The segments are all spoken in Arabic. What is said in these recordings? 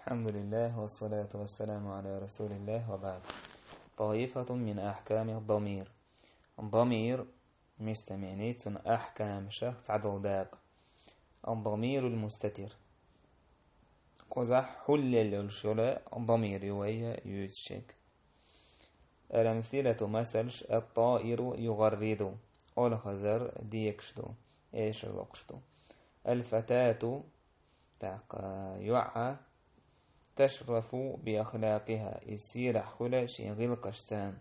الحمد لله والصلاة والسلام على رسول الله وبعد. طائفة من أحكام الضمير. الضمير مستمعنيت أحكام شخص عدل داق. الضمير المستتر قزح حل الشلاء الضمير يوية يتشك. الأمثلة مثلش الطائر يغرد الخزر ديكشدو إيش الوقشدو. الفتاة يعى تشرف بأخلاقها يسير حخلة شيغل قشسان.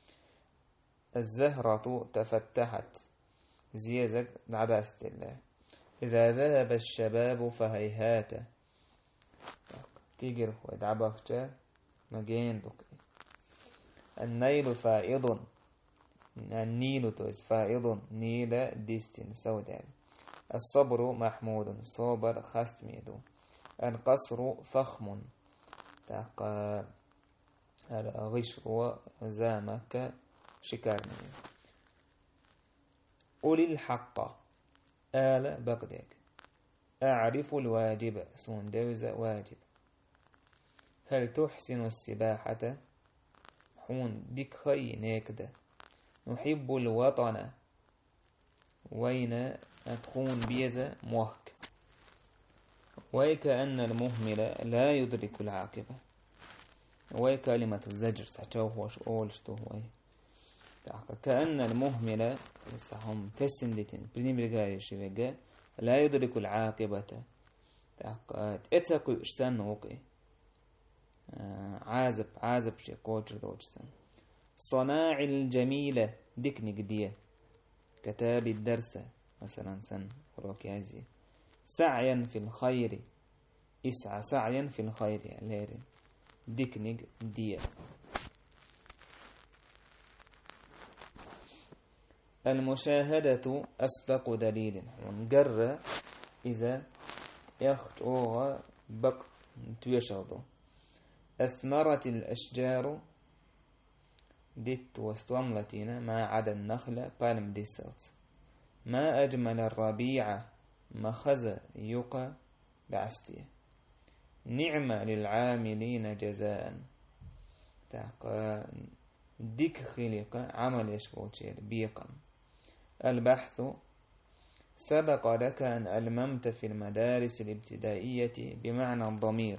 الزهرة تفتحت زيزك عداست الله. إذا ذهب الشباب فهيهات تيجر ودعبخت مجين دك. النيل فائض النيل توز فائض نيل ديستين سوداء. الصبر محمود صبر خستميدو. القصر فخم الغشر وزامك شكارني. قل الحق آل بقدك. أعرف الواجب سندوز واجب. هل تحسن السباحة حون ديك خي نيكده. نحب الوطن وين تخون بيزة موهك. ويكأن المهمل لا يدرك العاقبة. وكلمة الزجر ساتوهوش أولشتوه كأن المهمل هم تسندتين بريميرغاي شيء لا يدرك العاقبة. اتساقو إشسان وقي عازب شيء قوتر دوجسان. صناع الجميلة ديكني قدية كتاب الدرس مثلا سن وروكي عزي. سعيا في الخير اسعى سعيا في الخير لير ديكنيج ديا. المشاهدة أصدق دليل ونقر إذا يخت أوغا بق تيشغضو. أثمرت الأشجار ديت واستوملتين ما عدا النخلة بالم ديسات. ما أجمل الربيع مخز يقى بعستيه. نعمة للعاملين جزاء ديك خلق عمل يشبوتشير بيقم. البحث سبق لك أن ألممت في المدارس الابتدائية بمعنى الضمير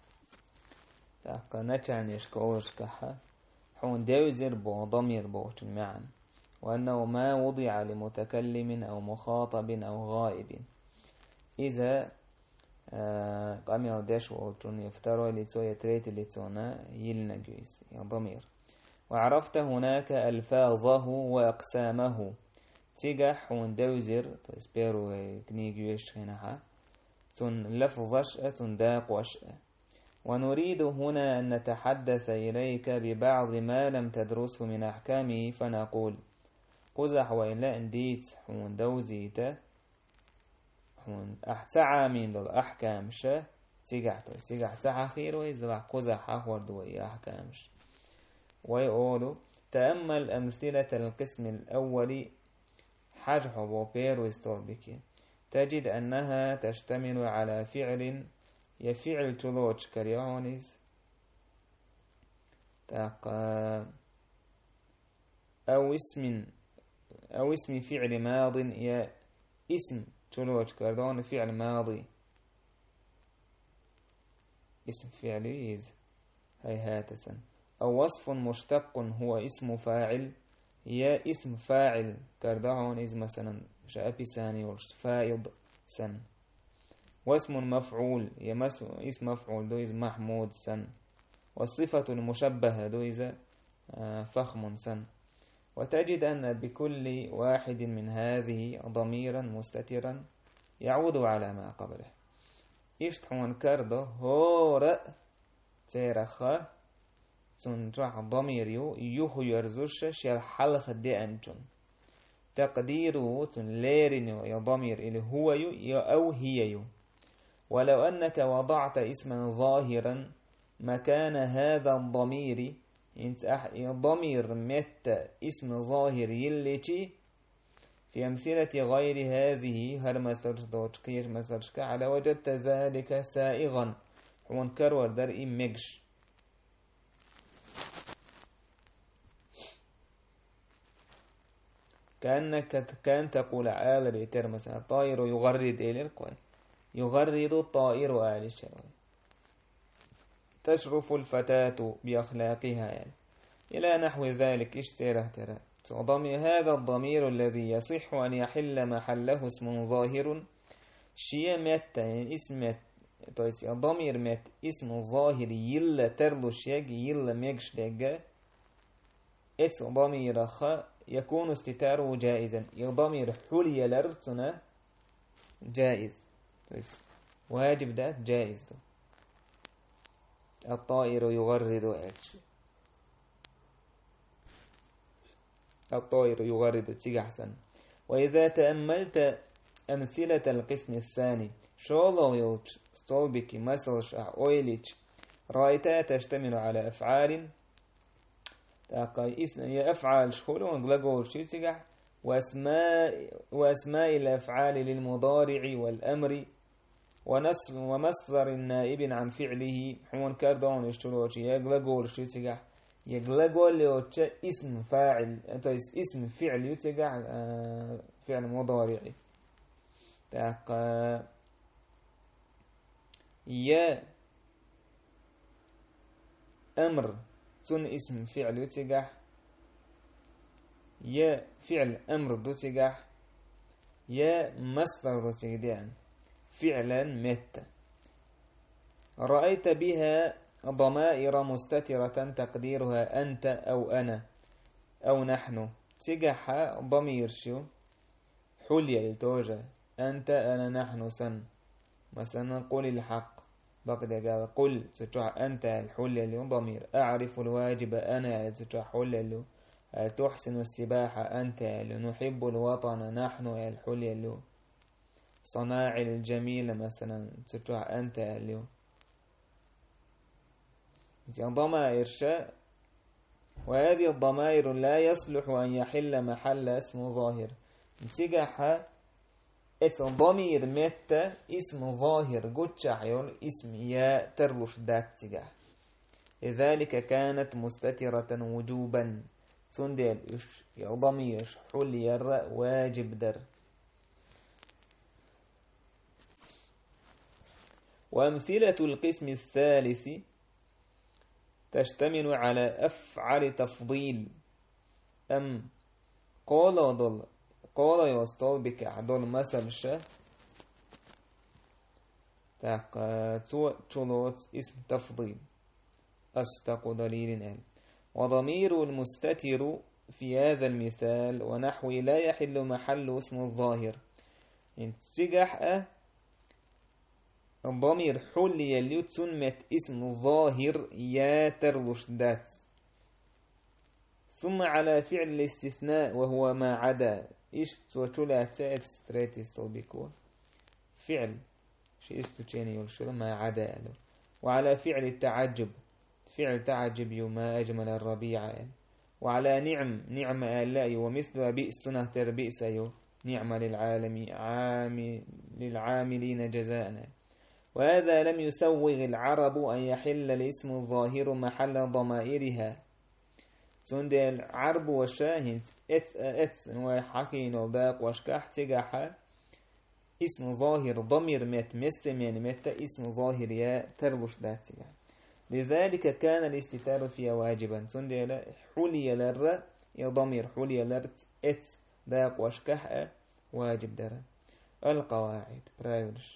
نتعن يشكوش كحا حون دوزر بو ضمير بوش معا. وأنه ما وضع لمتكلم أو مخاطب أو غائب. إذا قام يودش وطن يفتروا لتو يتريت لتونا يلنا جويس ضمير. وعرفت هناك ألفاظه وأقسامه تيجح وندوزر تسبيرو كني جويش هنا تن لفظش تن داق وشأ. ونريد هنا أن نتحدث إليك ببعض ما لم تدرسه من أحكامه فنقول قزح وإلا انديت حون دوزيته حون أحتعى من الأحكام شا تيجح تحخير ويزرع قزح أخورد وإي أحكامش. ويقولوا تأمل أمثلة القسم الأول حجح وبير ويستوبك تجد أنها تشتمل على فعل يفعل تلوش كريونيز أو اسم فعل ماض يا اسم تلوش كردون فعل ماضي اسم فعلي هاي هاتسا. أو وصف مشتق هو اسم فاعل يا اسم فاعل كردون إذ مثلا شأبي ساني ورش فائض سن. واسم مفعول يا اسم مفعول دو إذ محمود سن. والصفة المشبهة دو إذ فخم سن. وتجد أن بكل واحد من هذه ضميرا مستترا يعود على ما قبله. إشتحون كرده هور تيرخ تنجح ضمير يوهو يرزوش شير حلخ دي أنتم تقديره تنليرن يا ضمير إلي هو أو هي. ولو أنك وضعت اسما ظاهرا مكان هذا الضمير ضمير مت اسم ظاهر يلتي في أمثلة غير هذه هل مسرش دوتشكيش مسرشك على وجدت ذلك سائغا حون كرور در إم مجش كأنك كان تقول آل ريتر مثلا طائر يغرد إلى القوي يغرد الطائر آل الشرعي تشرف الفتاة بأخلاقها يعني إلى نحو ذلك اشتره ترى هذا الضمير الذي يصح أن يحل محله اسم ظاهر شيء مت يعني اسم تويس الضمير مت اسم ظاهر يلا ترلش يجي يلا ميجش دجا اس ضمير خ يكون استتاره جائزا يضمير حلي لرتنا جائز تويس واجب ده جائز ده الطائر يغرد أكش الطائر يغرد تيجي أحسن. وإذا تأملت أمثلة القسم الثاني شولو يلتش ستولبك مسلش أويليتش رأيتها تشتمل على أفعال أفعال شخولون غلقول شيسيجح وأسماء الأفعال للمضارع والأمر ومصدر النائب عن فعله حون كاردون يشتلوش يغلقول شيسيجح يغلقول يوتش اسم فاعل اسم فعل يتجح فعل مضارع يا أمر تن اسم فعل يتجح يا فعل أمر دوتجح يا مصدر دوتجدان فعلا مت رأيت بها ضمائر مستترة تقديرها أنت أو أنا أو نحن تجح ضمير شو حلية التوجه أنت أنا نحن سن مثلا قل الحق بقد قال قل تتوح أنت الحلية اللي ضمير أعرف الواجب أنا تتوح حلية اللي تحسن السباحة أنت اللي نحب الوطن نحن الحلية اللي صناع الجميل مثلا تتوح أنت اللي ضمائر شاء وهذه الضمائر لا يصلح أن يحل محل اسم ظاهر تجح اسم ضمير متى اسم ظاهر قد شحيون اسم يا ترلش ذات تجح لذلك كانت مستترة وجوبا سندل ضمير حل ير واجب در. وأمثلة القسم الثالث تشتمل على أفعال تفضيل أم قال يستول بك عدل مثل شه تشلوت اسم تفضيل أشتق دليل أهل وضمير المستتر في هذا المثال ونحو لا يحل محل اسم الظاهر انتجح الضمير حلي اللي تسمت اسم ظاهر يا ترلش ذات ثم على فعل الاستثناء وهو ما عدا إيش توتولا تأت ستريتيس تلبيكو فعل شيء استوتشيني يلشل ما عدا له. وعلى فعل التعجب فعل تعجب ما أجمل الربيع يعني. وعلى نعم آلاء ومثل بئس نهتر بئس نعم للعاملين جزاء. وهذا لم يسوغ العرب أن يحل الاسم الظاهر محل ضمائرها سند العرب والشاهد وحكين وباق واشكاح تجاح اسم ظاهر ضمير مت مستمين مت اسم ظاهر يا تربش ذات لذلك كان الاستتار فيها واجبا سند حلي لر يا ضمير حلي لرت باق واشكاح واجب در. القواعد برايولش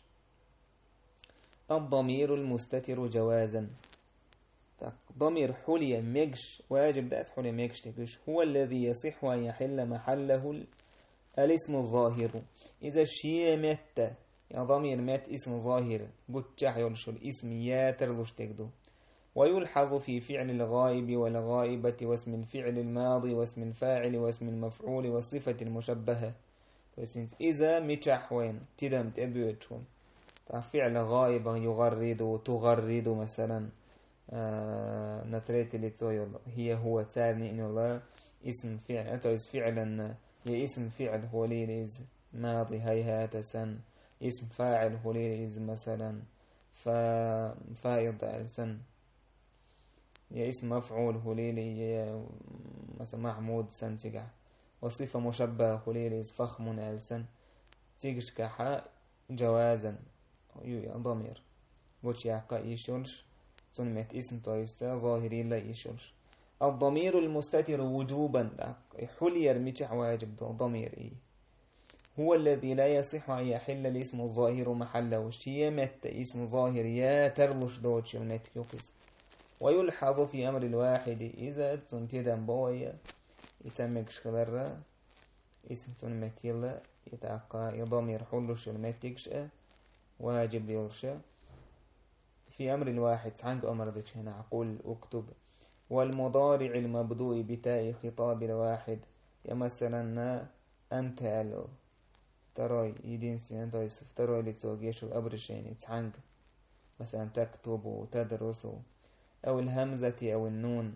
الضمير المستتر جوازا ضمير حلي ميجش واجب ذات حلي ميجش تكش هو الذي يصح أن يحل محله الاسم الظاهر إذا الشيء مت يا ضمير مت اسم ظاهر قد يلش الاسم يا ترلش تكدو. ويلحظ في فعل الغائب والغائبة واسم الفعل الماضي واسم الفاعل واسم المفعول والصفة المشبهة إذا متحوين تدم تبيتون فعل غائب يغرد وتغرد مثلا نتريت اللي هو ثاني إن الله اسم فعل أتوز فعلا يا اسم فعل هو ليز ماضي هيهات سن اسم فاعل هو ليز مثلا فائض ألسن يا اسم مفعول هليلي يا مثلا محمود سن تجع وصفة مشبهة هليلي فخم ألسن تيجش كحاء جوازا ضمير وش يعقا يشولش سنمت اسم تويستا ظاهري لا يشولش الضمير المستتر وجوبا حلير متح واجب ضمير إيه هو الذي لا يصح أن يحل الاسم الظاهر محله شيمت اسم ظاهر يا ترلش دوتش المتكوكس ويلحظ في أمر الواحد إذا تنتدم بويا يتمكش خبرة اسم تنمتيلا يتعقى ضمير حلش المتكش واجب يرشى في أمر الواحد عنك أمر ذلك هنا أقول أكتب والمضارع المبدوء بتاء خطاب الواحد يا مثلا أنت ألو تراي يدين سين تويسف تراي لتوجيش الأبرشين عنك مثلا تكتب وتدرس أو الهمزة أو النون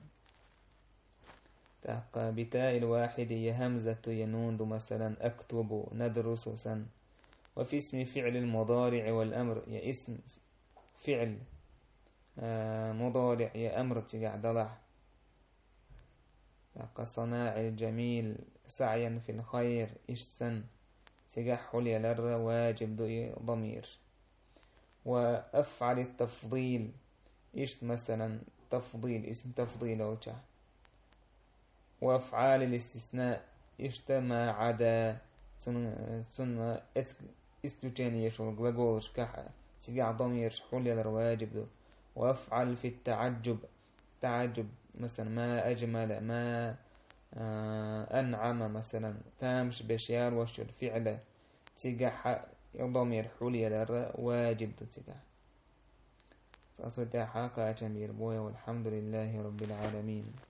تحقى بتاء الواحد يا همزة يا نون مثلا أكتب ندرس سن وفي اسم فعل المضارع والأمر يا اسم فعل مضارع يا أمر تقع ضلع كصناع الجميل سعيا في الخير إشسن تقع حلي لر واجب ضمير وأفعل التفضيل إيش مثلا تفضيل اسم تفضيل وجه وأفعال الاستثناء إيش ما عدا ثم استجاني يشغل غلغول شكح تقع ضمير حلي لر واجب وأفعل في التعجب تعجب مثلا ما أجمل ما أنعم مثلا تامش بشيار وش الفعل تقع ضمير حلي لر واجب تقع أصدق حقا جميل بويا والحمد لله رب العالمين.